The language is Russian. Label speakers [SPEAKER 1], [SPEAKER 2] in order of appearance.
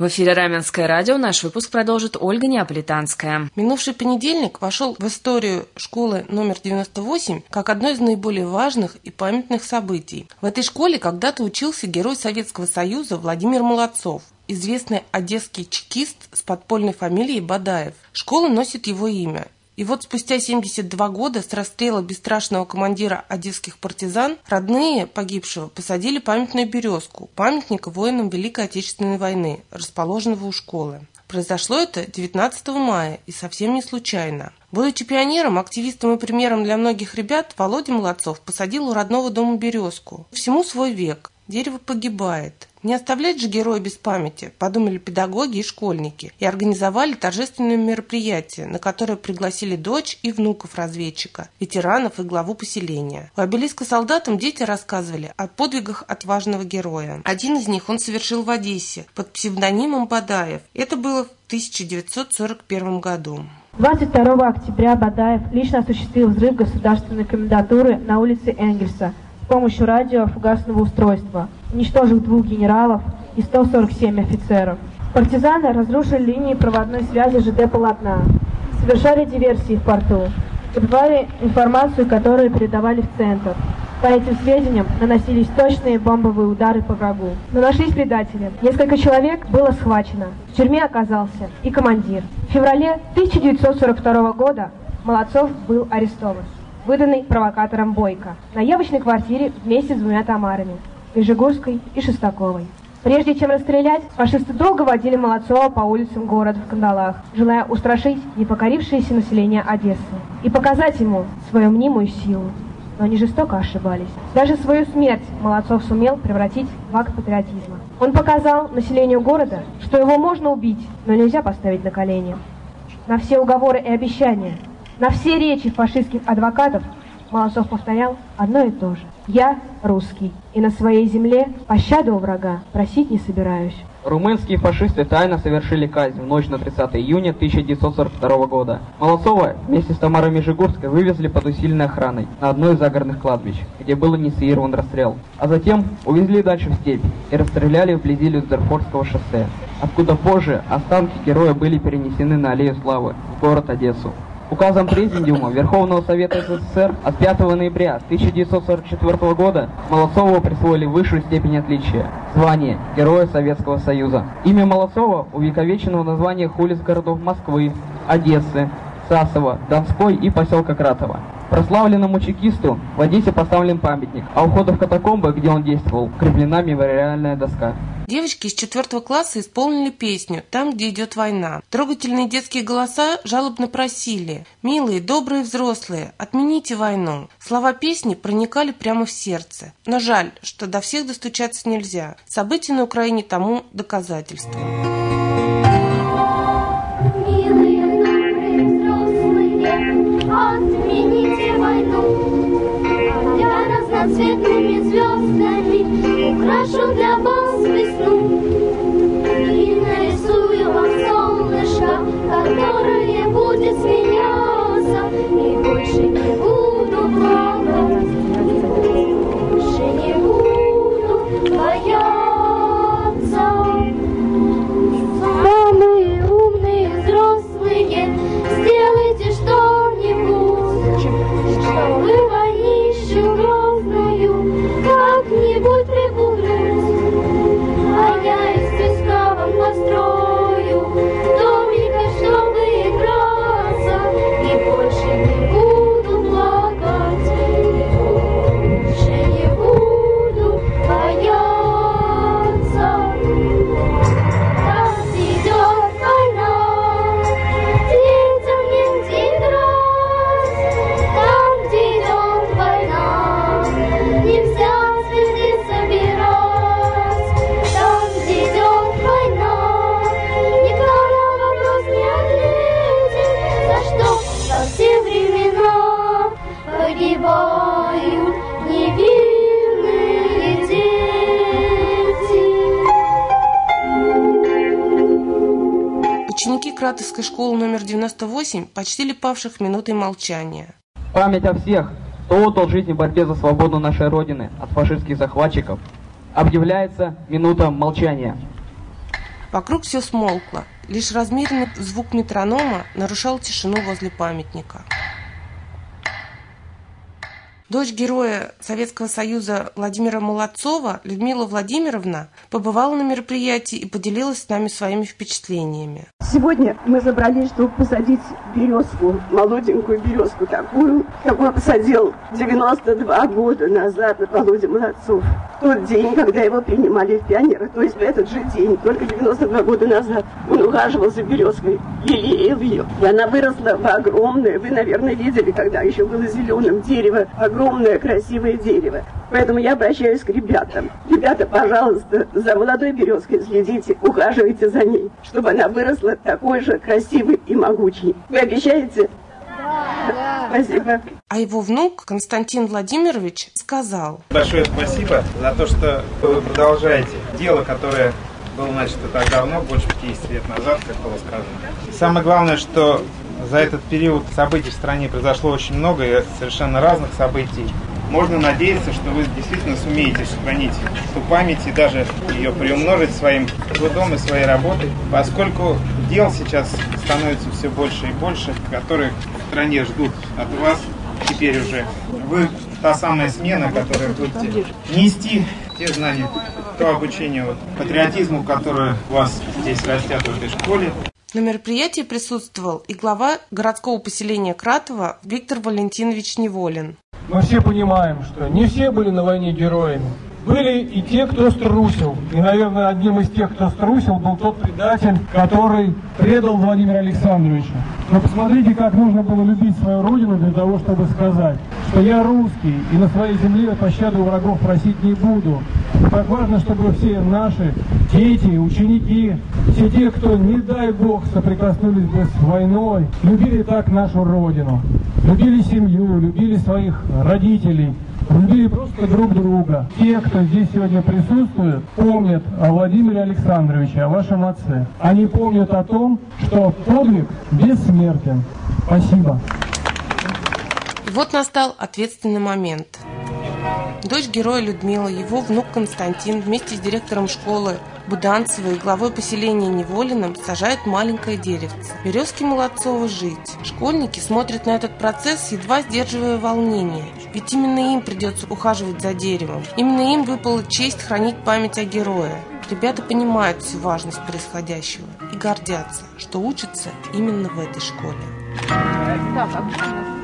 [SPEAKER 1] В эфире Раменское радио. Наш выпуск продолжит Ольга Неаполитанская.
[SPEAKER 2] Минувший понедельник вошел в историю школы номер 98 как одно из наиболее важных и памятных событий. В этой школе когда-то учился герой Советского Союза Владимир Молодцов, известный одесский чекист с подпольной фамилией Бадаев. Школа носит его имя. И вот спустя 72 года с расстрела бесстрашного командира одесских партизан родные погибшего посадили памятную березку, памятник воинам Великой Отечественной войны, расположенного у школы. Произошло это 19 мая и совсем не случайно. Будучи пионером, активистом и примером для многих ребят, Володя Молодцов посадил у родного дома березку. Всему свой век. Дерево погибает. Не оставлять же героя без памяти, подумали педагоги и школьники, и организовали торжественное мероприятие, на которое пригласили дочь и внуков разведчика, ветеранов и главу поселения. У обелиска солдатам дети рассказывали о подвигах отважного героя. Один из них он совершил в Одессе под псевдонимом Бадаев. Это было в 1941 году.
[SPEAKER 3] 22 октября Бадаев лично осуществил взрыв государственной комендатуры на улице Энгельса с помощью радиофугасного устройства, уничтожив 2 генералов и 147 офицеров. Партизаны разрушили линии проводной связи ЖД-полотна, совершали диверсии в порту, добывали информацию, которую передавали в центр. По этим сведениям наносились точные бомбовые удары по врагу. Но нашлись предатели. Несколько человек было схвачено. В тюрьме оказался и командир. В феврале 1942 года Молодцов был арестован, выданный провокатором Бойко, на явочной квартире вместе с 2 Тамарами, Межигурской и Шестаковой. Прежде чем расстрелять, фашисты долго водили Молодцова по улицам города в кандалах, желая устрашить непокорившееся население Одессы и показать ему свою мнимую силу. Но они жестоко ошибались. Даже свою смерть Молодцов сумел превратить в акт патриотизма. Он показал населению города, что его можно убить, но нельзя поставить на колени. На все уговоры и обещания, на все речи фашистских адвокатов Молодцов повторял одно и то же. «Я русский, и на своей земле пощады у врага просить не собираюсь».
[SPEAKER 4] Румынские фашисты тайно совершили казнь в ночь на 30 июня 1942 года. Молодцова вместе с Тамарой Межигурской вывезли под усиленной охраной на одно из загородных кладбищ, где был инициирован расстрел. А затем увезли дальше в степь и расстреляли вблизи Люцерфордского шоссе, откуда позже останки героя были перенесены на Аллею Славы в город Одессу. Указом Президиума Верховного Совета СССР от 5 ноября 1944 года Молодцову присвоили высшую степень отличия – звание Героя Советского Союза. Имя Молодцова увековечено в названиях улиц городов Москвы, Одессы, Сасово, Донской и поселка Кратово. Прославленному чекисту в Одессе поставлен памятник, а у входа в катакомбы, где он действовал, укреплена мемориальная доска.
[SPEAKER 2] Девочки из 4 класса исполнили песню «Там, где идет война». Трогательные детские голоса жалобно просили: «Милые, добрые взрослые, отмените войну». Слова песни проникали прямо в сердце. Но жаль, что до всех достучаться нельзя. События на Украине тому доказательство.
[SPEAKER 5] Отмените войну, я разноцветными звездами украшу для вас весну и нарисую вам солнышко, которое будет смеяться, и больше не буду плакать, больше не буду бояться. Самые умные взрослые, сделайте что-нибудь, чтобы войнищу грозную как-нибудь припугнуть. А я из песка вам построю домика, чтобы играться, и больше не буду плакать, и больше не буду бояться. Там идет война, детям негде играть. Там, где идет война, нельзя цветы собирать. Там, где идет война, никто на вопрос не ответит, за что во все времена погибают невинные дети.
[SPEAKER 2] Ученики Кратовской школы номер 98 почтили павших минутой молчания.
[SPEAKER 4] Память о всех, кто отдал жизнь в борьбе за свободу нашей Родины от фашистских захватчиков, объявляется минута молчания.
[SPEAKER 2] Вокруг все смолкло. Лишь размеренный звук метронома нарушал тишину возле памятника. Дочь героя Советского Союза Владимира Молодцова, Людмила Владимировна, побывала на мероприятии и поделилась с нами своими впечатлениями.
[SPEAKER 6] Сегодня мы собрались, чтобы посадить березку, молоденькую березку такую, какую посадил 92 года назад Володя Молодцов. В тот день, когда его принимали в пионеры, то есть в этот же день, только 92 года назад, он ухаживал за березкой, лелеял ее. И она выросла в огромное, вы, наверное, видели, когда еще было зеленым дерево, огромное красивое дерево. Поэтому я обращаюсь к ребятам. Ребята, пожалуйста, за молодой березкой следите, ухаживайте за ней, чтобы она выросла такой же красивой и могучей. Вы обещаете? Да. Спасибо.
[SPEAKER 2] А его внук Константин Владимирович сказал:
[SPEAKER 7] большое спасибо за то, что вы продолжаете дело, которое было начато так давно, больше 50 лет назад, как было сказано. И самое главное, что за этот период событий в стране произошло очень много, и совершенно разных событий. Можно надеяться, что вы действительно сумеете сохранить эту память и даже ее приумножить своим трудом и своей работой, поскольку дел сейчас становится все больше и больше, которые в стране ждут от вас теперь уже. Вы та самая смена, которая будете нести те знания, то обучение патриотизму, которое у вас здесь растят в этой школе.
[SPEAKER 2] На мероприятии присутствовал и глава городского поселения Кратово Виктор Валентинович Неволин.
[SPEAKER 8] Мы все понимаем, что не все были на войне героями. Были и те, кто струсил. И, наверное, одним из тех, кто струсил, был тот предатель, который предал Владимира Александровича. Но посмотрите, как нужно было любить свою родину для того, чтобы сказать, что я русский, и на своей земле пощады у врагов просить не буду. Так важно, чтобы все наши дети, ученики, все те, кто, не дай бог, соприкоснулись бы с войной, любили так нашу родину. Любили семью, любили своих родителей, любили просто друг друга. Те, кто здесь сегодня присутствует, помнят о Владимире Александровиче, о вашем отце. Они помнят о том, что подвиг бессмертен. Спасибо.
[SPEAKER 2] И вот настал ответственный момент. Дочь героя Людмила, его внук Константин вместе с директором школы Буданцевой и главой поселения Неволиным сажают маленькое деревце. Березке Молодцова жить. Школьники смотрят на этот процесс, едва сдерживая волнение. Ведь именно им придется ухаживать за деревом. Именно им выпала честь хранить память о герое. Ребята понимают всю важность происходящего и гордятся, что учатся именно в этой школе.